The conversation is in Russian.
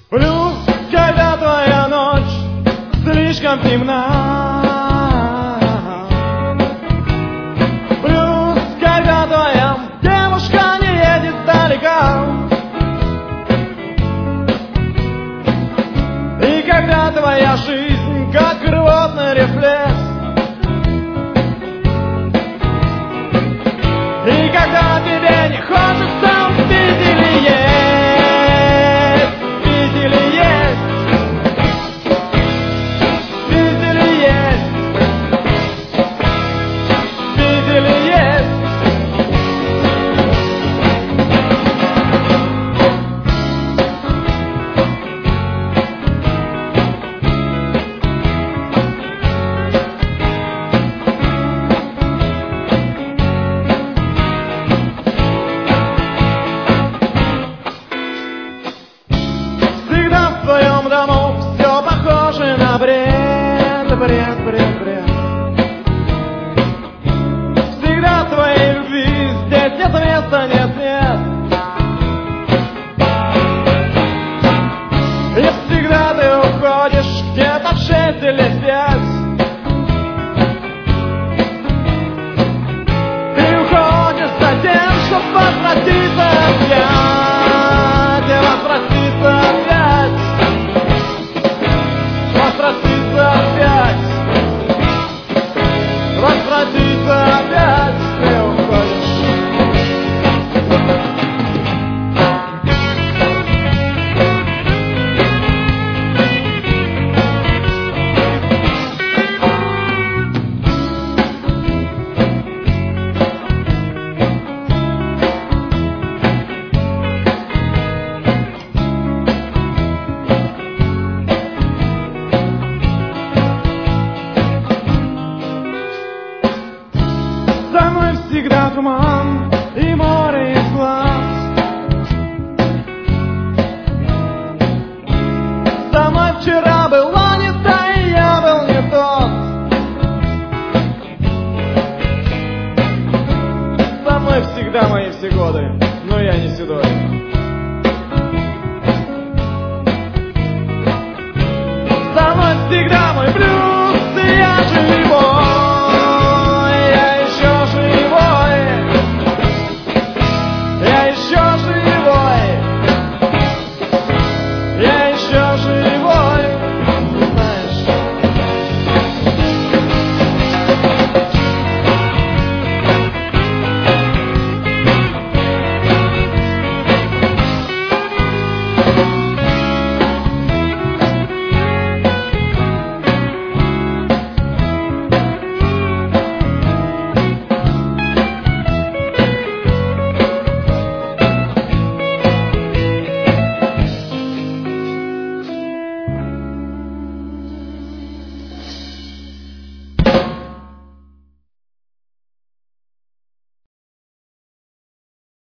Плюс, когда твоя ночь слишком темна. Плюс, когда твоя девушка не едет далеко. И когда твоя жизнь как рвотный рефлекс. И когда тебе не хочется пить или есть, пить или есть, пить или есть, пить или есть. Всегда в твоем дому все похоже на бред, бред, бред, бред. Всегда в твоей любви здесь нет места, нет, нет. И всегда ты уходишь где-то в 6 или 5. Ты уходишь за тем, чтобы возвратиться опять, и возвратиться опять, возвратиться опять, возвратиться опять. Ты уходишь. За мной всегда туман и море из глаз. Со мной вчера была не та, и я был не тот. Со мной всегда мои все годы, но я не седой.